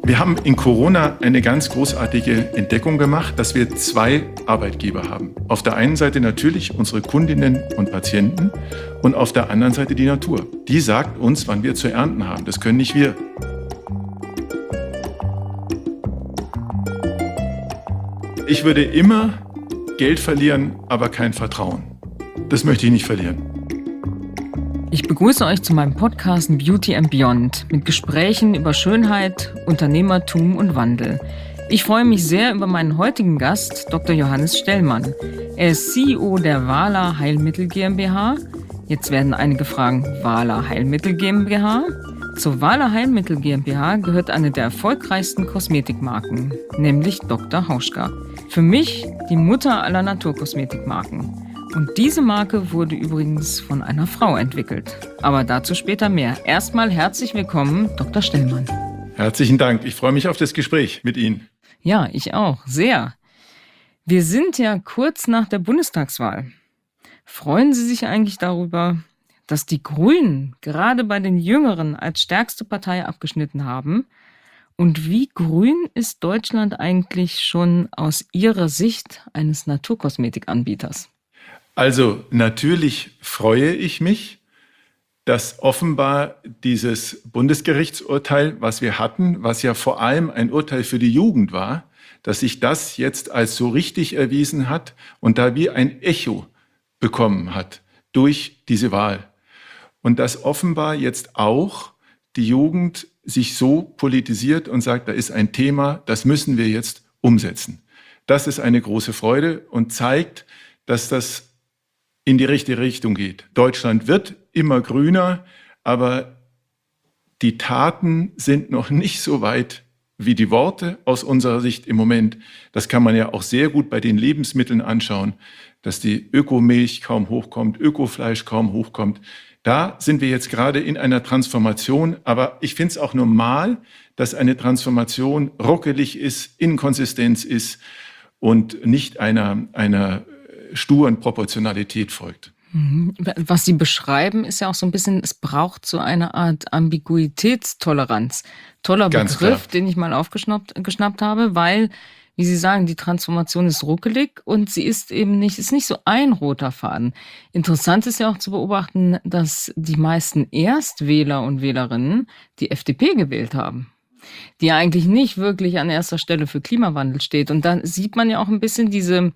Wir haben in Corona eine ganz großartige Entdeckung gemacht, dass wir 2 Arbeitgeber haben. Auf der einen Seite natürlich unsere Kundinnen und Patienten und auf der anderen Seite die Natur. Die sagt uns, wann wir zu ernten haben. Das können nicht wir. Ich würde immer Geld verlieren, aber kein Vertrauen. Das möchte ich nicht verlieren. Ich begrüße euch zu meinem Podcast Beauty and Beyond mit Gesprächen über Schönheit, Unternehmertum und Wandel. Ich freue mich sehr über meinen heutigen Gast, Dr. Johannes Stellmann. Er ist CEO der Wahler Heilmittel GmbH. Jetzt werden einige fragen, Wahler Heilmittel GmbH? Zur Wahler Heilmittel GmbH gehört eine der erfolgreichsten Kosmetikmarken, nämlich Dr. Hauschka. Für mich die Mutter aller Naturkosmetikmarken. Und diese Marke wurde übrigens von einer Frau entwickelt. Aber dazu später mehr. Erstmal herzlich willkommen, Dr. Stellmann. Herzlichen Dank. Ich freue mich auf das Gespräch mit Ihnen. Ja, ich auch. Sehr. Wir sind ja kurz nach der Bundestagswahl. Freuen Sie sich eigentlich darüber, dass die Grünen gerade bei den Jüngeren als stärkste Partei abgeschnitten haben? Und wie grün ist Deutschland eigentlich schon aus Ihrer Sicht eines Naturkosmetikanbieters? Also natürlich freue ich mich, dass offenbar dieses Bundesgerichtsurteil, was wir hatten, was ja vor allem ein Urteil für die Jugend war, dass sich das jetzt als so richtig erwiesen hat und da wie ein Echo bekommen hat durch diese Wahl. Und dass offenbar jetzt auch die Jugend sich so politisiert und sagt, da ist ein Thema, das müssen wir jetzt umsetzen. Das ist eine große Freude und zeigt, dass das in die richtige Richtung geht. Deutschland wird immer grüner, aber die Taten sind noch nicht so weit wie die Worte aus unserer Sicht im Moment. Das kann man ja auch sehr gut bei den Lebensmitteln anschauen, dass die Ökomilch kaum hochkommt, Ökofleisch kaum hochkommt. Da sind wir jetzt gerade in einer Transformation, aber ich finde es auch normal, dass eine Transformation ruckelig ist, Inkonsistenz ist und nicht einer sturen Proportionalität folgt. Was Sie beschreiben, ist ja auch so ein bisschen, es braucht so eine Art Ambiguitätstoleranz. Toller Ganz Begriff, klar. den ich mal geschnappt habe, weil, wie Sie sagen, die Transformation ist ruckelig und sie ist nicht so ein roter Faden. Interessant ist ja auch zu beobachten, dass die meisten Erstwähler und Wählerinnen die FDP gewählt haben, die ja eigentlich nicht wirklich an erster Stelle für Klimawandel steht. Und da sieht man ja auch ein bisschen diese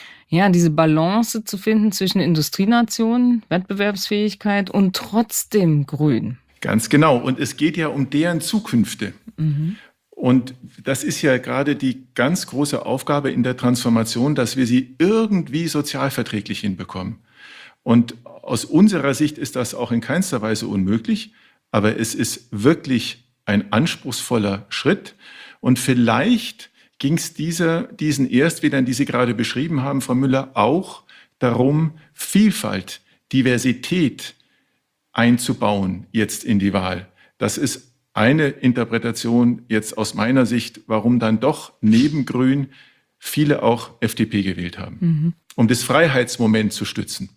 Balance zu finden zwischen Industrienationen, Wettbewerbsfähigkeit und trotzdem grün. Ganz genau. Und es geht ja um deren Zukünfte. Und das ist ja gerade die ganz große Aufgabe in der Transformation, dass wir sie irgendwie sozialverträglich hinbekommen. Und aus unserer Sicht ist das auch in keinster Weise unmöglich, aber es ist wirklich ein anspruchsvoller Schritt. Und vielleicht ging es diesen Erstwählern, die Sie gerade beschrieben haben, Frau Müller, auch darum, Vielfalt, Diversität einzubauen jetzt in die Wahl. Das ist eine Interpretation jetzt aus meiner Sicht, warum dann doch neben Grün viele auch FDP gewählt haben, um das Freiheitsmoment zu stützen.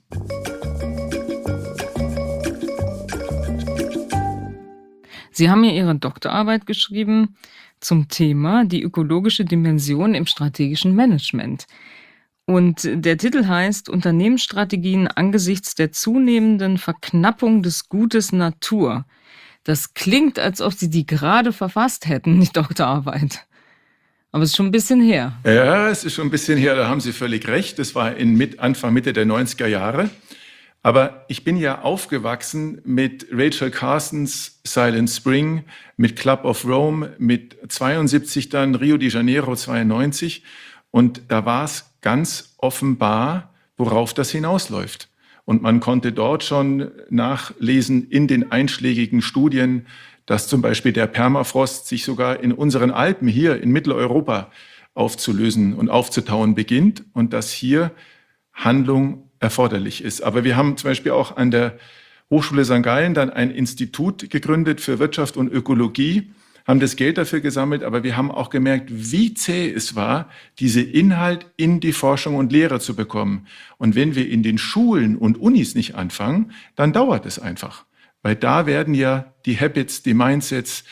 Sie haben ja Ihre Doktorarbeit geschrieben zum Thema die ökologische Dimension im strategischen Management. Und der Titel heißt Unternehmensstrategien angesichts der zunehmenden Verknappung des Gutes Natur. Das klingt, als ob Sie die gerade verfasst hätten, die Doktorarbeit. Aber es ist schon ein bisschen her. Ja, es ist schon ein bisschen her, da haben Sie völlig recht. Das war Anfang, Mitte der 90er Jahre. Aber ich bin ja aufgewachsen mit Rachel Carsons Silent Spring, mit Club of Rome, mit 72 dann Rio de Janeiro 92. Und da war es ganz offenbar, worauf das hinausläuft. Und man konnte dort schon nachlesen in den einschlägigen Studien, dass zum Beispiel der Permafrost sich sogar in unseren Alpen hier in Mitteleuropa aufzulösen und aufzutauen beginnt und dass hier Handlung erforderlich ist. Aber wir haben zum Beispiel auch an der Hochschule St. Gallen dann ein Institut gegründet für Wirtschaft und Ökologie, haben das Geld dafür gesammelt, aber wir haben auch gemerkt, wie zäh es war, diese Inhalt in die Forschung und Lehre zu bekommen. Und wenn wir in den Schulen und Unis nicht anfangen, dann dauert es einfach. Weil da werden ja die Habits, die Mindsets,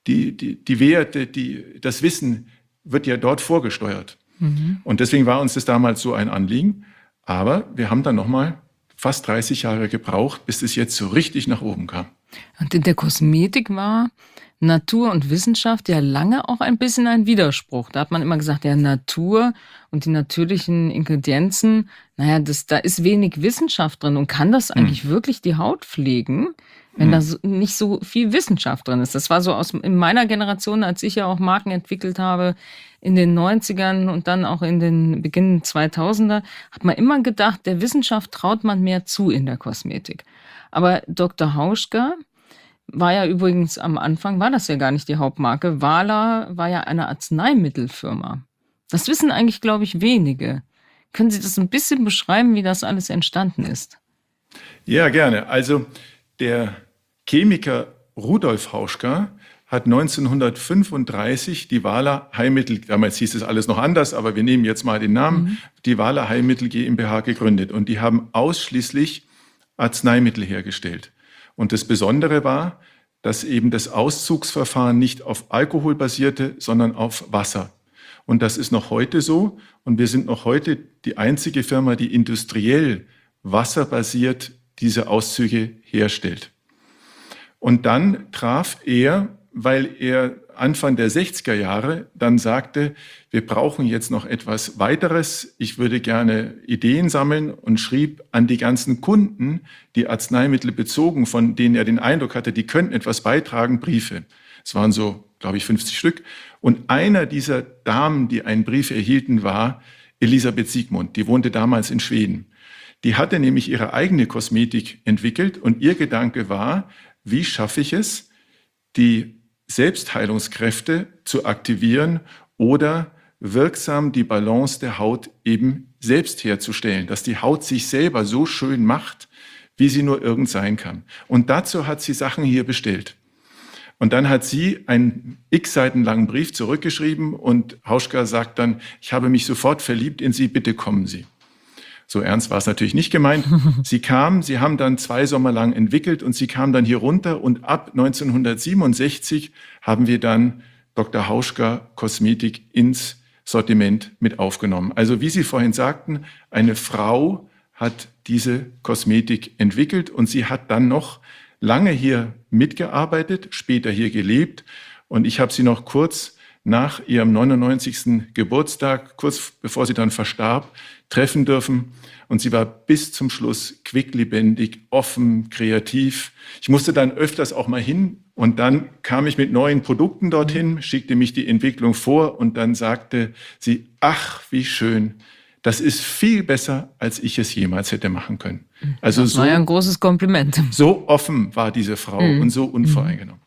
die Werte, das Wissen wird ja dort vorgesteuert. Und deswegen war uns das damals so ein Anliegen. Aber wir haben dann nochmal fast 30 Jahre gebraucht, bis es jetzt so richtig nach oben kam. Und in der Kosmetik war Natur und Wissenschaft ja lange auch ein bisschen ein Widerspruch. Da hat man immer gesagt, ja, Natur und die natürlichen Ingredienzen, naja, da ist wenig Wissenschaft drin. Und kann das eigentlich wirklich die Haut pflegen, wenn da nicht so viel Wissenschaft drin ist? Das war so in meiner Generation, als ich ja auch Marken entwickelt habe, in den 90ern und dann auch in den Beginn 2000er, hat man immer gedacht, der Wissenschaft traut man mehr zu in der Kosmetik. Aber Dr. Hauschka war ja übrigens am Anfang, war das ja gar nicht die Hauptmarke. Wala war ja eine Arzneimittelfirma. Das wissen eigentlich, glaube ich, wenige. Können Sie das ein bisschen beschreiben, wie das alles entstanden ist? Ja, gerne. Also der Chemiker Rudolf Hauschka hat 1935 die Wala Heilmittel, damals hieß es alles noch anders, aber wir nehmen jetzt mal den Namen, die Wala Heilmittel GmbH gegründet. Und die haben ausschließlich Arzneimittel hergestellt. Und das Besondere war, dass eben das Auszugsverfahren nicht auf Alkohol basierte, sondern auf Wasser. Und das ist noch heute so. Und wir sind noch heute die einzige Firma, die industriell wasserbasiert diese Auszüge herstellt. Und dann traf er, weil er Anfang der 60er Jahre dann sagte, wir brauchen jetzt noch etwas weiteres. Ich würde gerne Ideen sammeln und schrieb an die ganzen Kunden, die Arzneimittel bezogen, von denen er den Eindruck hatte, die könnten etwas beitragen, Briefe. Es waren so, glaube ich, 50 Stück. Und einer dieser Damen, die einen Brief erhielten, war Elisabeth Siegmund. Die wohnte damals in Schweden. Die hatte nämlich ihre eigene Kosmetik entwickelt und ihr Gedanke war, wie schaffe ich es, die Selbstheilungskräfte zu aktivieren oder wirksam die Balance der Haut eben selbst herzustellen, dass die Haut sich selber so schön macht, wie sie nur irgend sein kann. Und dazu hat sie Sachen hier bestellt. Und dann hat sie einen x Seiten langen Brief zurückgeschrieben und Hauschka sagt dann, ich habe mich sofort verliebt in Sie, bitte kommen Sie. So ernst war es natürlich nicht gemeint. Sie kam, sie haben dann 2 Sommer lang entwickelt und sie kam dann hier runter und ab 1967 haben wir dann Dr. Hauschka Kosmetik ins Sortiment mit aufgenommen. Also wie Sie vorhin sagten, eine Frau hat diese Kosmetik entwickelt und sie hat dann noch lange hier mitgearbeitet, später hier gelebt und ich habe sie noch kurz nach ihrem 99. Geburtstag, kurz bevor sie dann verstarb, treffen dürfen. Und sie war bis zum Schluss quicklebendig, offen, kreativ. Ich musste dann öfters auch mal hin und dann kam ich mit neuen Produkten dorthin, schickte mich die Entwicklung vor und dann sagte sie, ach, wie schön, das ist viel besser, als ich es jemals hätte machen können. Also das war ja ein großes Kompliment. So offen war diese Frau und so unvoreingenommen.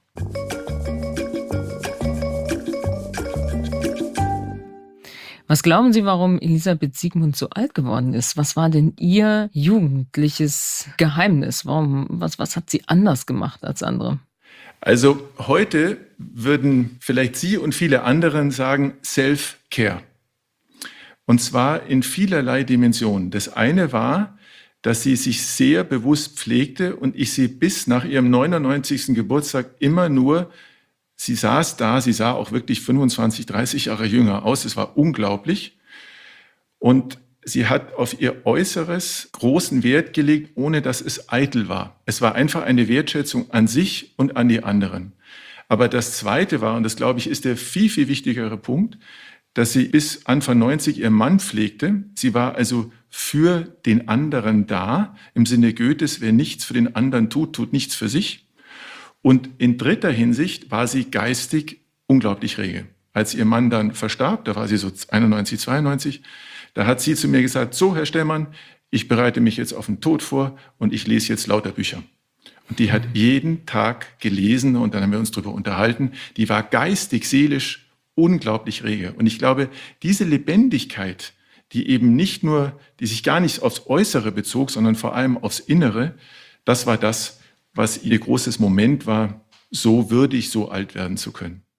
Was glauben Sie, warum Elisabeth Siegmund so alt geworden ist? Was war denn ihr jugendliches Geheimnis? Was hat sie anders gemacht als andere? Also heute würden vielleicht Sie und viele anderen sagen Self-Care. Und zwar in vielerlei Dimensionen. Das eine war, dass sie sich sehr bewusst pflegte und ich sie bis nach ihrem 99. Geburtstag immer nur, sie saß da, sie sah auch wirklich 25, 30 Jahre jünger aus, es war unglaublich. Und sie hat auf ihr Äußeres großen Wert gelegt, ohne dass es eitel war. Es war einfach eine Wertschätzung an sich und an die anderen. Aber das Zweite war, und das glaube ich ist der viel, viel wichtigere Punkt, dass sie bis Anfang 90 ihren Mann pflegte. Sie war also für den anderen da, im Sinne Goethes, wer nichts für den anderen tut, tut nichts für sich. Und in dritter Hinsicht war sie geistig unglaublich rege. Als ihr Mann dann verstarb, da war sie so 91, 92, da hat sie zu mir gesagt, so Herr Stellmann, ich bereite mich jetzt auf den Tod vor und ich lese jetzt lauter Bücher. Und die hat jeden Tag gelesen und dann haben wir uns darüber unterhalten. Die war geistig, seelisch unglaublich rege. Und ich glaube, diese Lebendigkeit, die eben nicht nur, die sich gar nicht aufs Äußere bezog, sondern vor allem aufs Innere, das war das, was ihr großes Moment war, so würdig, so alt werden zu können.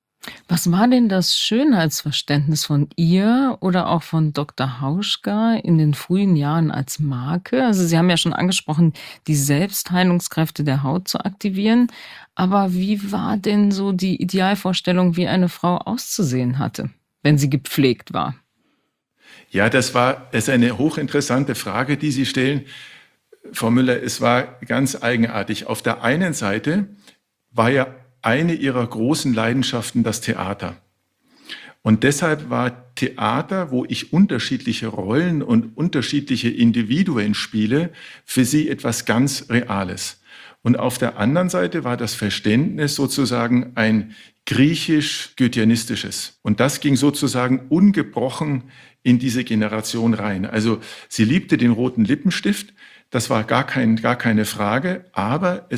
Was war denn das Schönheitsverständnis von ihr oder auch von Dr. Hauschka in den frühen Jahren als Marke? Also Sie haben ja schon angesprochen, die Selbstheilungskräfte der Haut zu aktivieren. Aber wie war denn so die Idealvorstellung, wie eine Frau auszusehen hatte, wenn sie gepflegt war? Ja, das ist eine hochinteressante Frage, die Sie stellen. Frau Müller, es war ganz eigenartig. Auf der einen Seite war ja eine ihrer großen Leidenschaften das Theater. Und deshalb war Theater, wo ich unterschiedliche Rollen und unterschiedliche Individuen spiele, für sie etwas ganz Reales. Und auf der anderen Seite war das Verständnis sozusagen ein griechisch-goetheanistisches. Und das ging sozusagen ungebrochen in diese Generation rein. Also sie liebte den roten Lippenstift, das war gar keine Frage, aber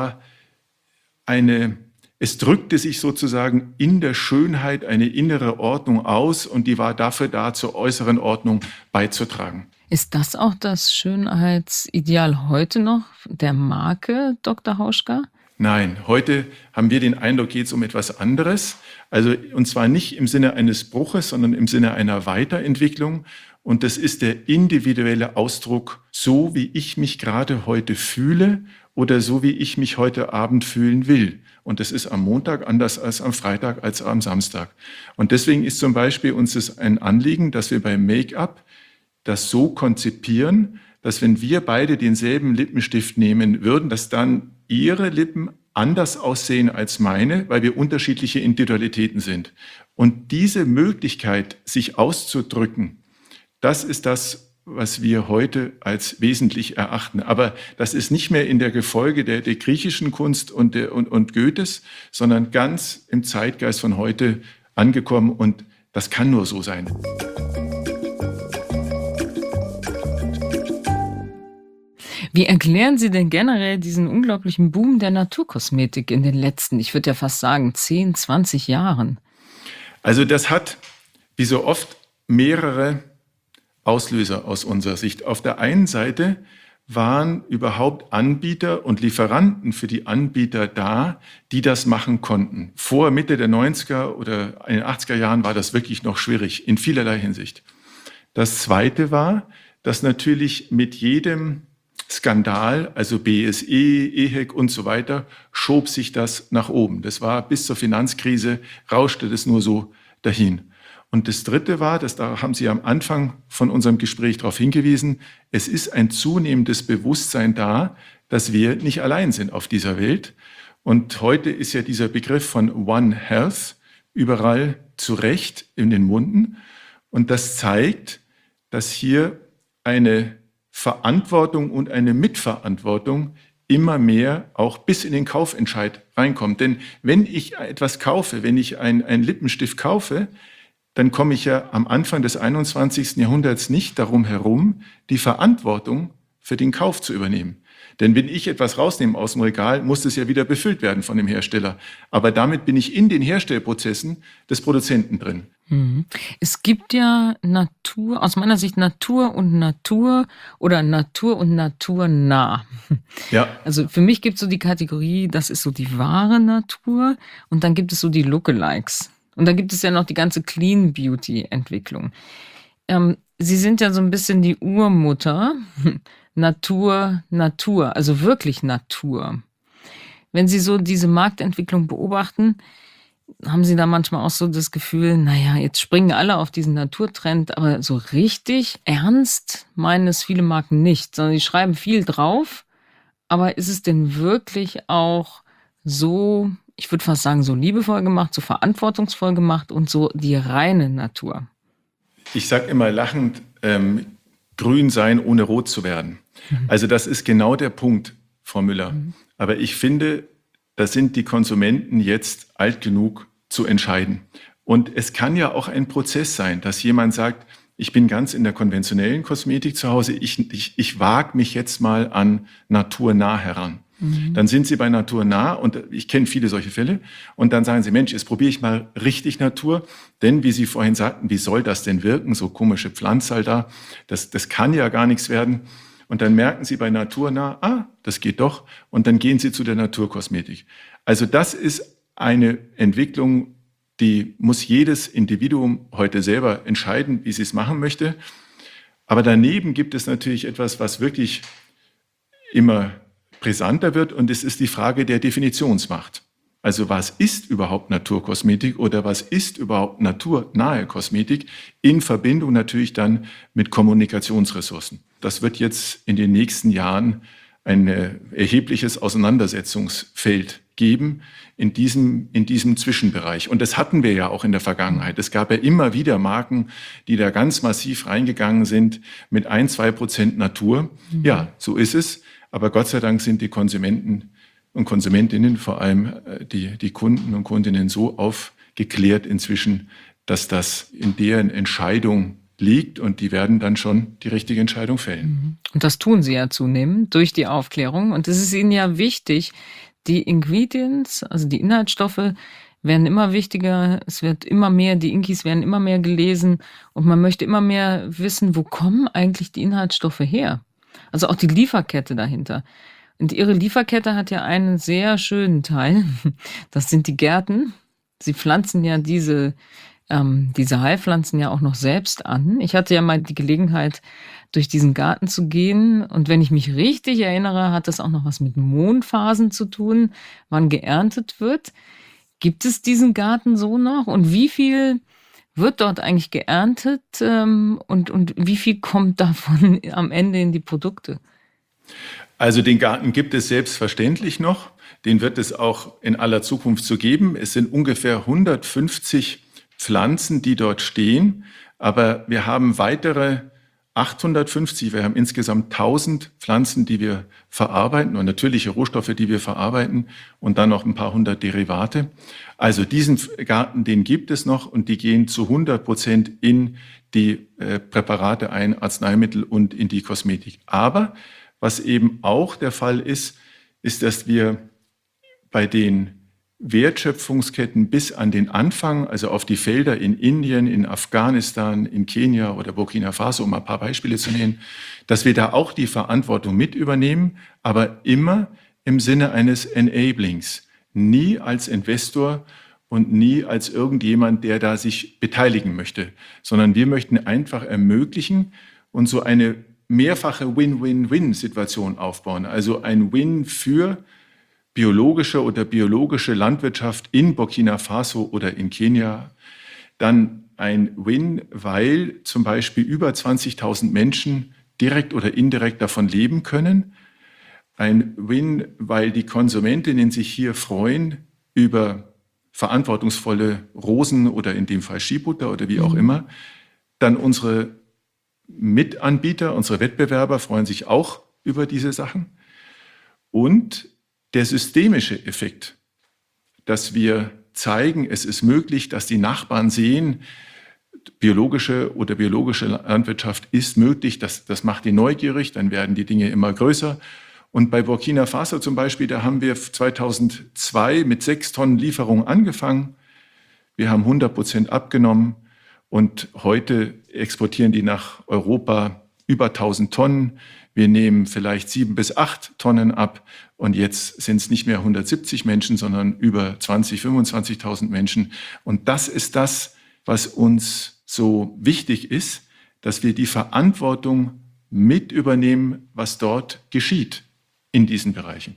es drückte sich sozusagen in der Schönheit eine innere Ordnung aus und die war dafür da, zur äußeren Ordnung beizutragen. Ist das auch das Schönheitsideal heute noch der Marke Dr. Hauschka? Nein, heute haben wir den Eindruck, geht es um etwas anderes. Also, und zwar nicht im Sinne eines Bruches, sondern im Sinne einer Weiterentwicklung. Und das ist der individuelle Ausdruck, so wie ich mich gerade heute fühle oder so wie ich mich heute Abend fühlen will. Und das ist am Montag anders als am Freitag, als am Samstag. Und deswegen ist zum Beispiel uns es ein Anliegen, dass wir beim Make-up das so konzipieren, dass wenn wir beide denselben Lippenstift nehmen würden, dass dann ihre Lippen anders aussehen als meine, weil wir unterschiedliche Individualitäten sind. Und diese Möglichkeit, sich auszudrücken, das ist das, was wir heute als wesentlich erachten. Aber das ist nicht mehr in der Gefolge der griechischen Kunst und Goethes, sondern ganz im Zeitgeist von heute angekommen. Und das kann nur so sein. Wie erklären Sie denn generell diesen unglaublichen Boom der Naturkosmetik in den letzten, ich würde ja fast sagen, 10, 20 Jahren? Also das hat, wie so oft, mehrere Auslöser aus unserer Sicht. Auf der einen Seite waren überhaupt Anbieter und Lieferanten für die Anbieter da, die das machen konnten. Vor Mitte der 90er oder in den 80er Jahren war das wirklich noch schwierig, in vielerlei Hinsicht. Das Zweite war, dass natürlich mit jedem Skandal, also BSE, EHEC und so weiter, schob sich das nach oben. Das war bis zur Finanzkrise, rauschte das nur so dahin. Und das Dritte war, da haben Sie am Anfang von unserem Gespräch darauf hingewiesen, es ist ein zunehmendes Bewusstsein da, dass wir nicht allein sind auf dieser Welt. Und heute ist ja dieser Begriff von One Health überall zu Recht in den Munden. Und das zeigt, dass hier eine Verantwortung und eine Mitverantwortung immer mehr auch bis in den Kaufentscheid reinkommt. Denn wenn ich etwas kaufe, wenn ich einen Lippenstift kaufe, dann komme ich ja am Anfang des 21. Jahrhunderts nicht darum herum, die Verantwortung für den Kauf zu übernehmen. Denn wenn ich etwas rausnehme aus dem Regal, muss es ja wieder befüllt werden von dem Hersteller. Aber damit bin ich in den Herstellprozessen des Produzenten drin. Es gibt ja Natur, aus meiner Sicht Natur und Natur oder Natur und naturnah. Ja. Also für mich gibt es so die Kategorie, das ist so die wahre Natur und dann gibt es so die Lookalikes. Und dann gibt es ja noch die ganze Clean Beauty Entwicklung. Sie sind ja so ein bisschen die Urmutter. Natur, Natur, also wirklich Natur. Wenn Sie so diese Marktentwicklung beobachten, haben Sie da manchmal auch so das Gefühl, naja, jetzt springen alle auf diesen Naturtrend, aber so richtig ernst meinen es viele Marken nicht, sondern die schreiben viel drauf. Aber ist es denn wirklich auch so, ich würde fast sagen, so liebevoll gemacht, so verantwortungsvoll gemacht und so die reine Natur? Ich sage immer lachend, grün sein, ohne rot zu werden. Also das ist genau der Punkt, Frau Müller. Aber ich finde, da sind die Konsumenten jetzt alt genug zu entscheiden. Und es kann ja auch ein Prozess sein, dass jemand sagt, ich bin ganz in der konventionellen Kosmetik zu Hause, ich wage mich jetzt mal an naturnah heran. Dann sind Sie bei naturnah und ich kenne viele solche Fälle und dann sagen Sie, Mensch, jetzt probiere ich mal richtig Natur, denn wie Sie vorhin sagten, wie soll das denn wirken, so komische Pflanzerl da, das kann ja gar nichts werden. Und dann merken Sie bei naturnah, das geht doch und dann gehen Sie zu der Naturkosmetik. Also das ist eine Entwicklung, die muss jedes Individuum heute selber entscheiden, wie sie es machen möchte. Aber daneben gibt es natürlich etwas, was wirklich immer brisanter wird, und es ist die Frage der Definitionsmacht. Also was ist überhaupt Naturkosmetik oder was ist überhaupt naturnahe Kosmetik in Verbindung natürlich dann mit Kommunikationsressourcen. Das wird jetzt in den nächsten Jahren ein erhebliches Auseinandersetzungsfeld geben in diesem Zwischenbereich. Und das hatten wir ja auch in der Vergangenheit. Es gab ja immer wieder Marken, die da ganz massiv reingegangen sind mit 1-2% Natur. Ja, so ist es. Aber Gott sei Dank sind die Konsumenten und Konsumentinnen, vor allem die Kunden und Kundinnen, so aufgeklärt inzwischen, dass das in deren Entscheidung liegt, und die werden dann schon die richtige Entscheidung fällen. Und das tun sie ja zunehmend durch die Aufklärung. Und es ist ihnen ja wichtig, die Ingredients, also die Inhaltsstoffe, werden immer wichtiger. Es wird immer mehr, die Inkis werden immer mehr gelesen, und man möchte immer mehr wissen, wo kommen eigentlich die Inhaltsstoffe her? Also auch die Lieferkette dahinter. Und ihre Lieferkette hat ja einen sehr schönen Teil. Das sind die Gärten. Sie pflanzen ja diese Heilpflanzen ja auch noch selbst an. Ich hatte ja mal die Gelegenheit, durch diesen Garten zu gehen. Und wenn ich mich richtig erinnere, hat das auch noch was mit Mondphasen zu tun, wann geerntet wird. Gibt es diesen Garten so noch? Und wie viel wird dort eigentlich geerntet? Und wie viel kommt davon am Ende in die Produkte? Also den Garten gibt es selbstverständlich noch. Den wird es auch in aller Zukunft so geben. Es sind ungefähr 150 Pflanzen, die dort stehen. Aber wir haben weitere 850, wir haben insgesamt 1000 Pflanzen, die wir verarbeiten, und natürliche Rohstoffe, die wir verarbeiten, und dann noch ein paar hundert Derivate. Also diesen Garten, den gibt es noch, und die gehen zu 100% in die Präparate ein, Arzneimittel und in die Kosmetik. Aber was eben auch der Fall ist, dass wir bei den Wertschöpfungsketten bis an den Anfang, also auf die Felder in Indien, in Afghanistan, in Kenia oder Burkina Faso, um ein paar Beispiele zu nennen, dass wir da auch die Verantwortung mit übernehmen, aber immer im Sinne eines Enablings, nie als Investor und nie als irgendjemand, der da sich beteiligen möchte, sondern wir möchten einfach ermöglichen und so eine mehrfache Win-Win-Win-Situation aufbauen, also ein Win für biologische Landwirtschaft in Burkina Faso oder in Kenia, dann ein Win, weil zum Beispiel über 20.000 Menschen direkt oder indirekt davon leben können, ein Win, weil die Konsumentinnen sich hier freuen über verantwortungsvolle Rosen oder in dem Fall Skibutter oder wie auch immer, dann unsere Mitanbieter, unsere Wettbewerber freuen sich auch über diese Sachen, und der systemische Effekt, dass wir zeigen, es ist möglich, dass die Nachbarn sehen, biologische Landwirtschaft ist möglich, das macht die neugierig, dann werden die Dinge immer größer. Und bei Burkina Faso zum Beispiel, da haben wir 2002 mit 6 Tonnen Lieferung angefangen. Wir haben 100% abgenommen, und heute exportieren die nach Europa über 1000 Tonnen. Wir nehmen vielleicht 7 bis 8 Tonnen ab, und jetzt sind es nicht mehr 170 Menschen, sondern über 20.000, 25.000 Menschen. Und das ist das, was uns so wichtig ist, dass wir die Verantwortung mit übernehmen, was dort geschieht in diesen Bereichen.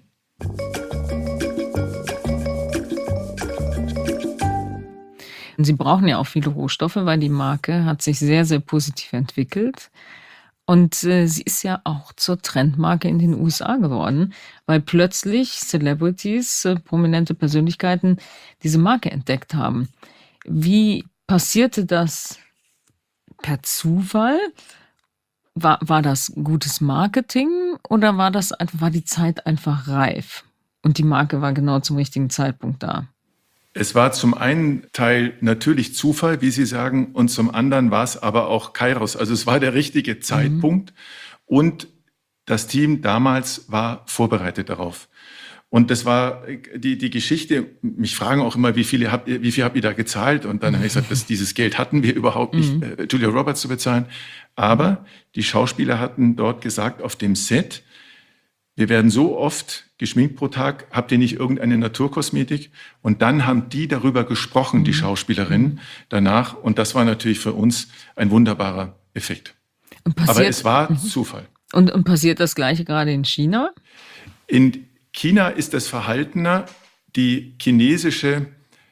Sie brauchen ja auch viele Rohstoffe, weil die Marke hat sich sehr, sehr positiv entwickelt. Und sie ist ja auch zur Trendmarke in den USA geworden, weil plötzlich Celebrities, prominente Persönlichkeiten, diese Marke entdeckt haben. Wie passierte das? Per Zufall? War das gutes Marketing oder war die Zeit einfach reif und die Marke war genau zum richtigen Zeitpunkt da? Es war zum einen Teil natürlich Zufall, wie Sie sagen, und zum anderen war es aber auch Kairos. Also es war der richtige Zeitpunkt, und das Team damals war vorbereitet darauf. Und das war die Geschichte. Mich fragen auch immer, wie viel habt ihr da gezahlt? Und dann habe ich gesagt, dieses Geld hatten wir überhaupt nicht, Julia Roberts zu bezahlen. Aber die Schauspieler hatten dort gesagt auf dem Set, wir werden so oft geschminkt pro Tag? Habt ihr nicht irgendeine Naturkosmetik? Und dann haben die darüber gesprochen, die Schauspielerinnen, danach. Und das war natürlich für uns ein wunderbarer Effekt. Aber es war Zufall. Und passiert das Gleiche gerade in China? In China ist es verhaltener. Die chinesische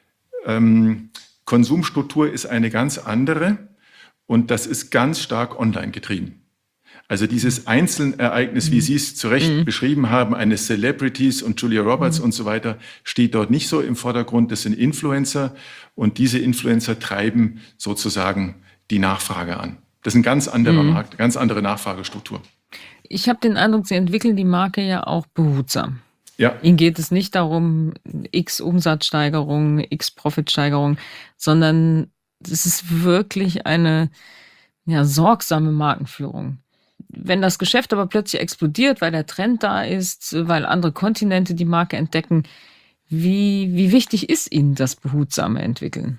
Konsumstruktur ist eine ganz andere. Und das ist ganz stark online getrieben. Also dieses Einzelereignis, wie Sie es zu Recht beschrieben haben, eines Celebrities und Julia Roberts und so weiter, steht dort nicht so im Vordergrund. Das sind Influencer und diese Influencer treiben sozusagen die Nachfrage an. Das ist ein ganz anderer Markt, ganz andere Nachfragestruktur. Ich habe den Eindruck, Sie entwickeln die Marke ja auch behutsam. Ja. Ihnen geht es nicht darum, x Umsatzsteigerung, x Profitsteigerung, sondern es ist wirklich eine sorgsame Markenführung. Wenn das Geschäft aber plötzlich explodiert, weil der Trend da ist, weil andere Kontinente die Marke entdecken, wie wichtig ist Ihnen das behutsame Entwickeln?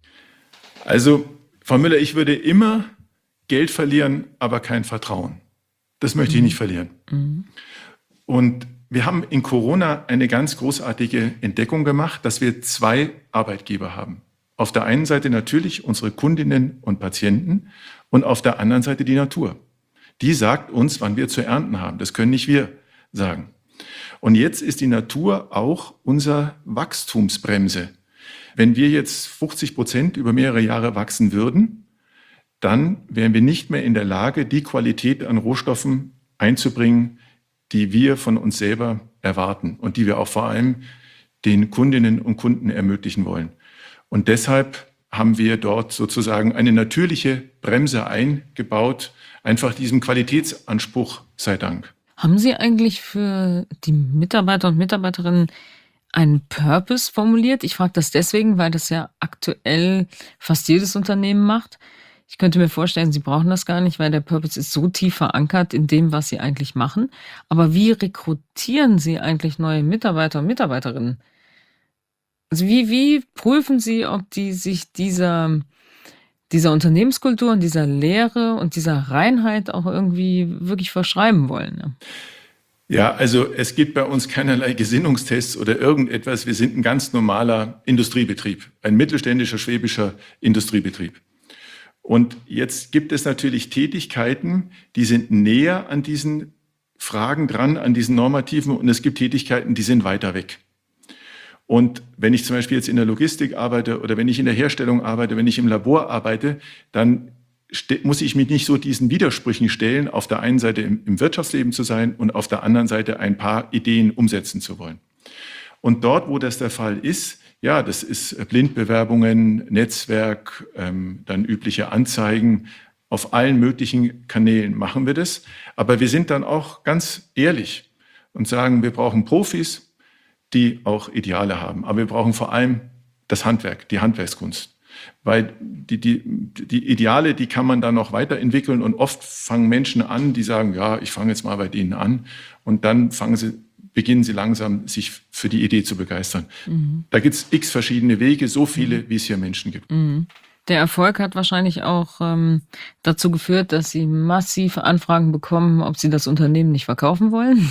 Also, Frau Müller, ich würde immer Geld verlieren, aber kein Vertrauen. Das möchte ich nicht verlieren. Und wir haben in Corona eine ganz großartige Entdeckung gemacht, dass wir 2 Arbeitgeber haben. Auf der einen Seite natürlich unsere Kundinnen und Patienten und auf der anderen Seite die Natur. Die sagt uns, wann wir zu ernten haben. Das können nicht wir sagen. Und jetzt ist die Natur auch unsere Wachstumsbremse. Wenn wir jetzt 50% über mehrere Jahre wachsen würden, dann wären wir nicht mehr in der Lage, die Qualität an Rohstoffen einzubringen, die wir von uns selber erwarten und die wir auch vor allem den Kundinnen und Kunden ermöglichen wollen. Und deshalb haben wir dort sozusagen eine natürliche Bremse eingebaut, einfach diesem Qualitätsanspruch sei Dank. Haben Sie eigentlich für die Mitarbeiter und Mitarbeiterinnen einen Purpose formuliert? Ich frage das deswegen, weil das ja aktuell fast jedes Unternehmen macht. Ich könnte mir vorstellen, Sie brauchen das gar nicht, weil der Purpose ist so tief verankert in dem, was Sie eigentlich machen. Aber wie rekrutieren Sie eigentlich neue Mitarbeiter und Mitarbeiterinnen? Also wie prüfen Sie, ob die sich dieser Unternehmenskultur und dieser Lehre und dieser Reinheit auch irgendwie wirklich verschreiben wollen? Ne? Ja, also es gibt bei uns keinerlei Gesinnungstests oder irgendetwas. Wir sind ein ganz normaler Industriebetrieb, ein mittelständischer schwäbischer Industriebetrieb. Und jetzt gibt es natürlich Tätigkeiten, die sind näher an diesen Fragen dran, an diesen Normativen, und es gibt Tätigkeiten, die sind weiter weg. Und wenn ich zum Beispiel jetzt in der Logistik arbeite oder wenn ich in der Herstellung arbeite, wenn ich im Labor arbeite, dann muss ich mich nicht so diesen Widersprüchen stellen, auf der einen Seite im Wirtschaftsleben zu sein und auf der anderen Seite ein paar Ideen umsetzen zu wollen. Und dort, wo das der Fall ist, ja, das ist Blindbewerbungen, Netzwerk, dann übliche Anzeigen. Auf allen möglichen Kanälen machen wir das. Aber wir sind dann auch ganz ehrlich und sagen, wir brauchen Profis, die auch Ideale haben. Aber wir brauchen vor allem das Handwerk, die Handwerkskunst. Weil die Ideale, die kann man dann noch weiterentwickeln. Und oft fangen Menschen an, die sagen, ja, ich fange jetzt mal bei denen an. Und dann beginnen sie langsam, sich für die Idee zu begeistern. Da gibt es x verschiedene Wege, so viele, wie es hier Menschen gibt. Der Erfolg hat wahrscheinlich auch dazu geführt, dass Sie massive Anfragen bekommen, ob Sie das Unternehmen nicht verkaufen wollen.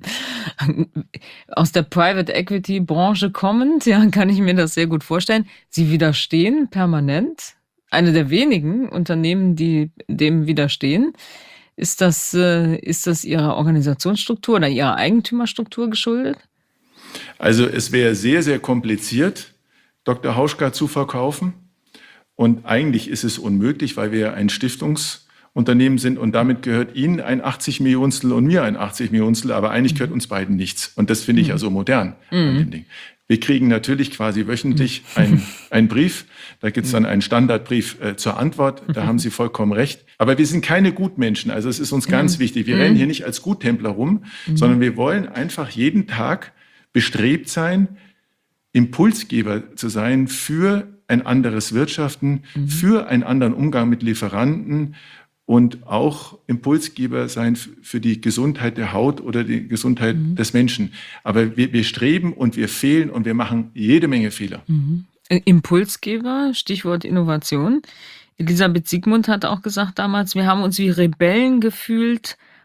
Aus der Private Equity Branche kommend, ja, kann ich mir das sehr gut vorstellen. Sie widerstehen permanent. Eine der wenigen Unternehmen, die dem widerstehen. Ist das Ihrer Organisationsstruktur oder Ihrer Eigentümerstruktur geschuldet? Also es wäre sehr, sehr kompliziert, Dr. Hauschka zu verkaufen. Und eigentlich ist es unmöglich, weil wir ein Stiftungsunternehmen sind und damit gehört Ihnen ein 80 Millionstel und mir ein 80 Millionstel, aber eigentlich gehört uns beiden nichts. Und das finde ich ja so modern an dem Ding. Wir kriegen natürlich quasi wöchentlich einen Brief. Da gibt es dann einen Standardbrief zur Antwort. Da haben Sie vollkommen recht. Aber wir sind keine Gutmenschen. Also es ist uns ganz wichtig. Wir rennen hier nicht als Guttempler rum, sondern wir wollen einfach jeden Tag bestrebt sein, Impulsgeber zu sein für ein anderes Wirtschaften, für einen anderen Umgang mit Lieferanten und auch Impulsgeber sein für die Gesundheit der Haut oder die Gesundheit des Menschen. Aber wir streben und wir fehlen und wir machen jede Menge Fehler. Impulsgeber, Stichwort Innovation. Elisabeth Siegmund hat auch gesagt damals, wir haben uns wie Rebellen gefühlt,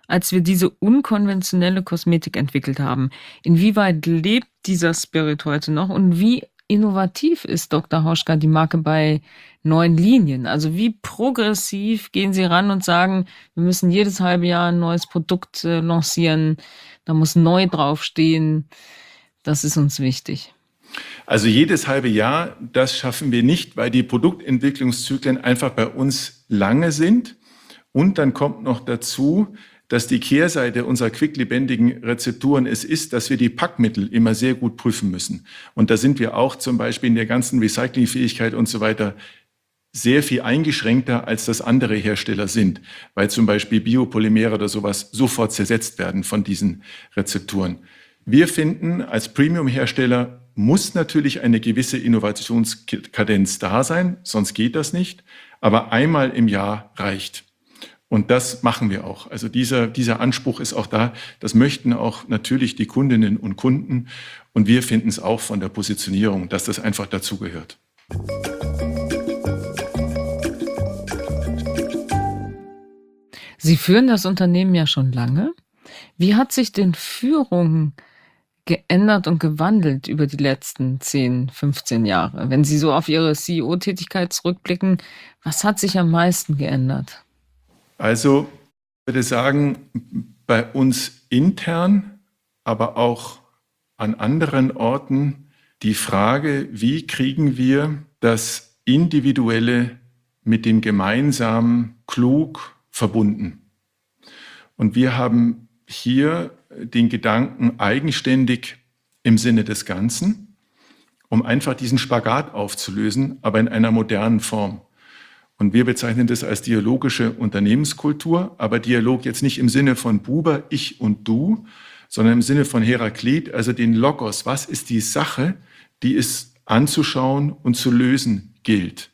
als wir diese unkonventionelle Kosmetik entwickelt haben. Inwieweit lebt dieser Spirit heute noch und wie innovativ ist Dr. Hauschka die Marke bei neuen Linien? Also wie progressiv gehen Sie ran und sagen, wir müssen jedes halbe Jahr ein neues Produkt lancieren, da muss neu draufstehen, das ist uns wichtig. Also jedes halbe Jahr, das schaffen wir nicht, weil die Produktentwicklungszyklen einfach bei uns lange sind. Und dann kommt noch dazu, dass die Kehrseite unserer quicklebendigen Rezepturen es ist, dass wir die Packmittel immer sehr gut prüfen müssen. Und da sind wir auch zum Beispiel in der ganzen Recyclingfähigkeit und so weiter sehr viel eingeschränkter, als das andere Hersteller sind, weil zum Beispiel Biopolymere oder sowas sofort zersetzt werden von diesen Rezepturen. Wir finden, als Premium-Hersteller muss natürlich eine gewisse Innovationskadenz da sein, sonst geht das nicht, aber einmal im Jahr reicht. Und das machen wir auch. Also dieser Anspruch ist auch da. Das möchten auch natürlich die Kundinnen und Kunden. Und wir finden es auch von der Positionierung, dass das einfach dazugehört. Sie führen das Unternehmen ja schon lange. Wie hat sich denn Führung geändert und gewandelt über die letzten 10, 15 Jahre? Wenn Sie so auf Ihre CEO-Tätigkeit zurückblicken, was hat sich am meisten geändert? Also ich würde sagen, bei uns intern, aber auch an anderen Orten die Frage, wie kriegen wir das Individuelle mit dem Gemeinsamen klug verbunden. Und wir haben hier den Gedanken eigenständig im Sinne des Ganzen, um einfach diesen Spagat aufzulösen, aber in einer modernen Form. Und wir bezeichnen das als dialogische Unternehmenskultur, aber Dialog jetzt nicht im Sinne von Buber, ich und du, sondern im Sinne von Heraklit, also den Logos. Was ist die Sache, die es anzuschauen und zu lösen gilt?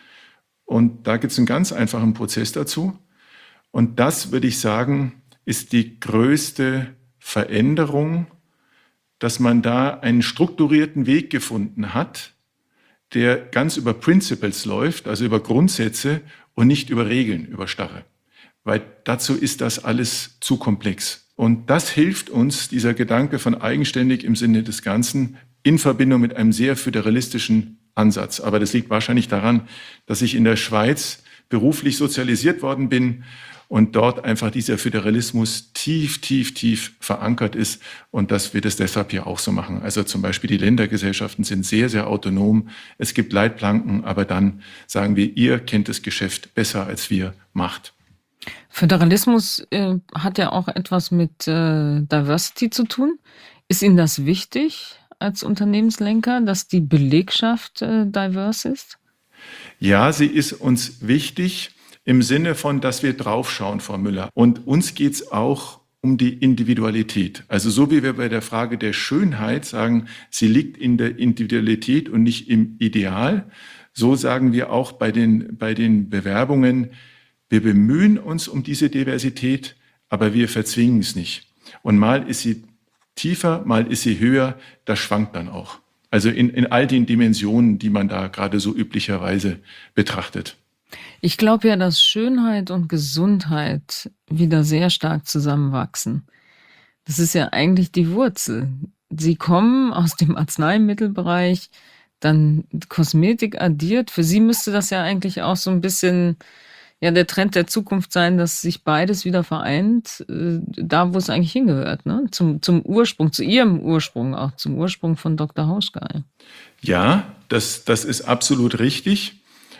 Und da gibt es einen ganz einfachen Prozess dazu. Und das, würde ich sagen, ist die größte Veränderung, dass man da einen strukturierten Weg gefunden hat, der ganz über Principles läuft, also über Grundsätze und nicht über Regeln, über starre. Weil dazu ist das alles zu komplex. Und das hilft uns, dieser Gedanke von eigenständig im Sinne des Ganzen, in Verbindung mit einem sehr föderalistischen Ansatz. Aber das liegt wahrscheinlich daran, dass ich in der Schweiz beruflich sozialisiert worden bin und dort einfach dieser Föderalismus tief, tief, tief verankert ist und dass wir das deshalb hier auch so machen. Also zum Beispiel die Ländergesellschaften sind sehr, sehr autonom. Es gibt Leitplanken, aber dann sagen wir, ihr kennt das Geschäft besser als wir, macht. Föderalismus hat ja auch etwas mit Diversity zu tun. Ist Ihnen das wichtig als Unternehmenslenker, dass die Belegschaft diverse ist? Ja, sie ist uns wichtig im Sinne von, dass wir draufschauen, Frau Müller. Und uns geht es auch um die Individualität. Also so wie wir bei der Frage der Schönheit sagen, sie liegt in der Individualität und nicht im Ideal, so sagen wir auch bei den Bewerbungen, wir bemühen uns um diese Diversität, aber wir verzwingen es nicht. Und mal ist sie tiefer, mal ist sie höher, das schwankt dann auch. Also in all den Dimensionen, die man da gerade so üblicherweise betrachtet. Ich glaube ja, dass Schönheit und Gesundheit wieder sehr stark zusammenwachsen. Das ist ja eigentlich die Wurzel. Sie kommen aus dem Arzneimittelbereich, dann Kosmetik addiert. Für Sie müsste das ja eigentlich auch so ein bisschen der Trend der Zukunft sein, dass sich beides wieder vereint, da wo es eigentlich hingehört, ne? Zum Ursprung, zu Ihrem Ursprung, auch zum Ursprung von Dr. Hauschka. Ja, das ist absolut richtig.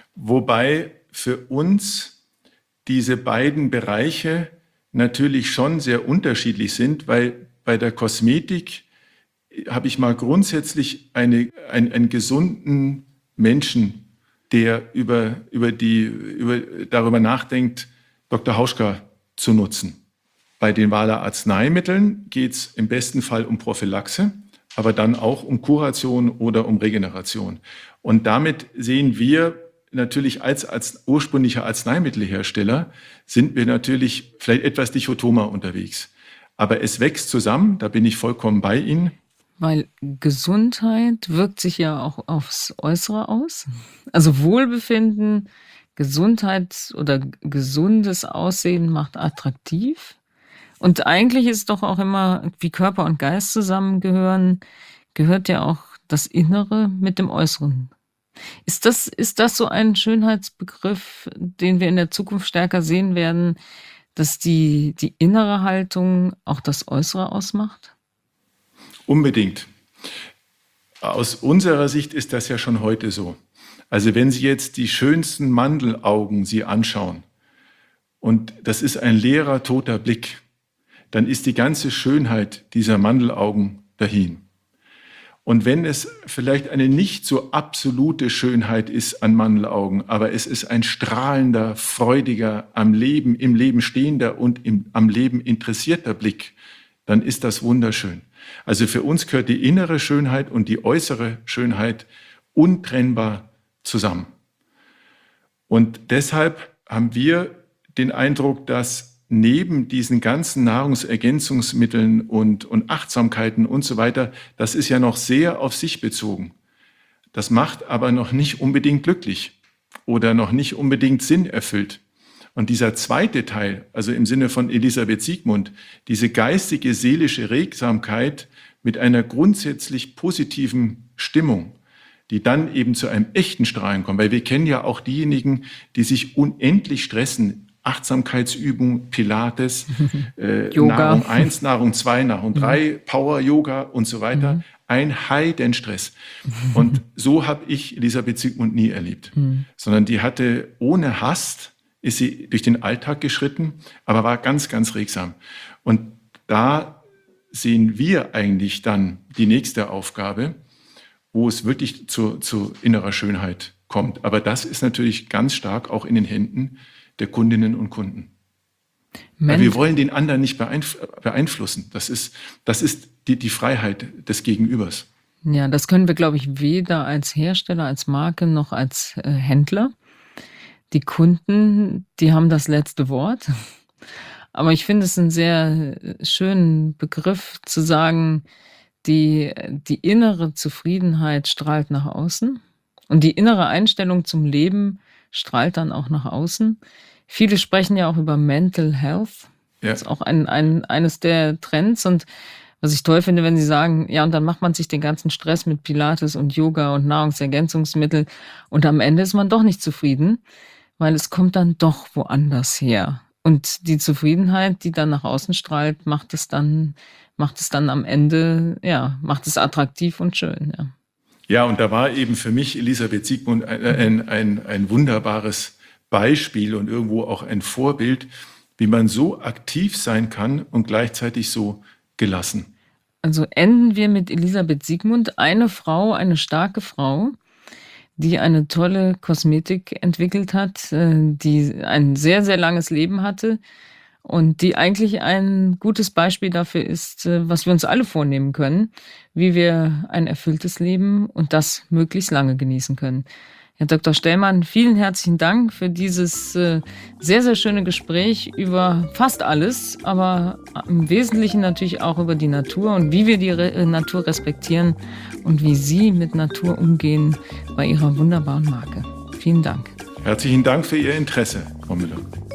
Wobei für uns diese beiden Bereiche natürlich schon sehr unterschiedlich sind, weil bei der Kosmetik habe ich mal grundsätzlich einen gesunden Menschen, der darüber nachdenkt, Dr. Hauschka zu nutzen. Bei den Wahler Arzneimitteln geht es im besten Fall um Prophylaxe, aber dann auch um Kuration oder um Regeneration. Und damit sehen wir natürlich als ursprünglicher Arzneimittelhersteller, sind wir natürlich vielleicht etwas dichotomer unterwegs. Aber es wächst zusammen, da bin ich vollkommen bei Ihnen. Weil Gesundheit wirkt sich ja auch aufs Äußere aus. Also Wohlbefinden, Gesundheit oder gesundes Aussehen macht attraktiv. Und eigentlich ist doch auch immer, wie Körper und Geist zusammengehören, gehört ja auch das Innere mit dem Äußeren. Ist das so ein Schönheitsbegriff, den wir in der Zukunft stärker sehen werden, dass die innere Haltung auch das Äußere ausmacht? Unbedingt. Aus unserer Sicht ist das ja schon heute so. Also wenn Sie jetzt die schönsten Mandelaugen Sie anschauen und das ist ein leerer, toter Blick, dann ist die ganze Schönheit dieser Mandelaugen dahin. Und wenn es vielleicht eine nicht so absolute Schönheit ist an Mandelaugen, aber es ist ein strahlender, freudiger, im Leben stehender und am Leben interessierter Blick, dann ist das wunderschön. Also für uns gehört die innere Schönheit und die äußere Schönheit untrennbar zusammen. Und deshalb haben wir den Eindruck, dass neben diesen ganzen Nahrungsergänzungsmitteln und Achtsamkeiten und so weiter, das ist ja noch sehr auf sich bezogen. Das macht aber noch nicht unbedingt glücklich oder noch nicht unbedingt sinnerfüllt. Und dieser zweite Teil, also im Sinne von Elisabeth Siegmund, diese geistige, seelische Regsamkeit mit einer grundsätzlich positiven Stimmung, die dann eben zu einem echten Strahlen kommen. Weil wir kennen ja auch diejenigen, die sich unendlich stressen, Achtsamkeitsübung, Pilates, Yoga. Nahrung 1, Nahrung 2, Nahrung 3, Power-Yoga und so weiter. Ein Heidenstress. Und so habe ich Elisabeth Siegmund nie erlebt. Sondern die hatte ohne Hast, ist sie durch den Alltag geschritten, aber war ganz, ganz regsam. Und da sehen wir eigentlich dann die nächste Aufgabe, wo es wirklich zu innerer Schönheit kommt. Aber das ist natürlich ganz stark auch in den Händen der Kundinnen und Kunden. Weil wir wollen den anderen nicht beeinflussen. Das ist die Freiheit des Gegenübers. Ja, das können wir, glaube ich, weder als Hersteller, als Marke noch als Händler. Die Kunden, die haben das letzte Wort. Aber ich finde es einen sehr schönen Begriff zu sagen, die innere Zufriedenheit strahlt nach außen und die innere Einstellung zum Leben strahlt dann auch nach außen. Viele sprechen ja auch über Mental Health. Ja. Das ist auch eines der Trends. Und was ich toll finde, wenn sie sagen, ja, und dann macht man sich den ganzen Stress mit Pilates und Yoga und Nahrungsergänzungsmittel und am Ende ist man doch nicht zufrieden, weil es kommt dann doch woanders her. Und die Zufriedenheit, die dann nach außen strahlt, macht es dann am Ende, ja, macht es attraktiv und schön, ja. Ja, und da war eben für mich Elisabeth Siegmund ein wunderbares Beispiel und irgendwo auch ein Vorbild, wie man so aktiv sein kann und gleichzeitig so gelassen. Also enden wir mit Elisabeth Siegmund, eine Frau, eine starke Frau, die eine tolle Kosmetik entwickelt hat, die ein sehr, sehr langes Leben hatte und die eigentlich ein gutes Beispiel dafür ist, was wir uns alle vornehmen können, wie wir ein erfülltes Leben und das möglichst lange genießen können. Herr Dr. Stellmann, vielen herzlichen Dank für dieses sehr, sehr schöne Gespräch über fast alles, aber im Wesentlichen natürlich auch über die Natur und wie wir die Natur respektieren und wie Sie mit Natur umgehen bei Ihrer wunderbaren Marke. Vielen Dank. Herzlichen Dank für Ihr Interesse, Frau Müller.